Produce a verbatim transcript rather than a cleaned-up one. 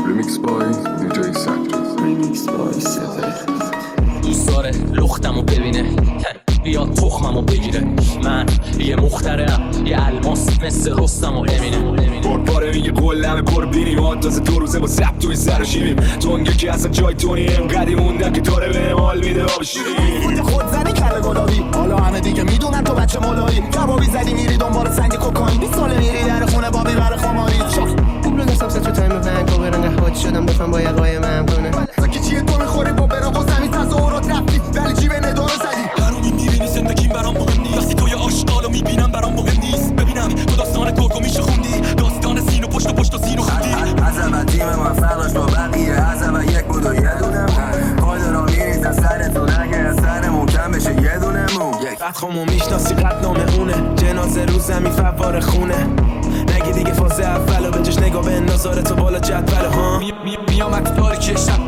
Remix by دی جی Sanchez. Remix by Sanchez. دوست داره لختمو ببینه بیاد تخممو بگیره. من یه مخترعم یه الماس مثل رستم و امینه. باره میگه قلمه پر بینیم تازه دو روزه با سب توی سر شیریم تونگه که اصلا جای تونی انقدی موندم که داره به مال میده آب شیریم خود زنی کله گلابی حالا همه دیگه میدونن تو بچه مولایی کبابی زدی میری دنبال سنگ کوکائین بیست ساله میری در خونه بابی برای خماری پول دستم ست تو تایم ونکوور انقدر حاج شدم بفهم با یقای من کنه ساکی چیه تو میخوری با برا با زمین تظاهرات رفتی ولی جیب ندارو زدی هرومی میبینی زندگیم برام مهم نیست وقتی توی آشغالو میبینم برام مهم نیست ببینم تو داستان گرگو میشه خوندی داستان سین و پشت و پشت و سین و خوندی عظمت تیم من فرقش با بقیه عظمت یک بود و یه دونه پای دارم میریزن سرتون اگه سرمون کم بشه یه دونه مون فتخمو میشناسی قدنامه اونه جنازه رو زمین فوار خونه نگی دیگه فاز اولو به جش نگاه به نظاره تو بالا جدول ها میامد تاریکی شب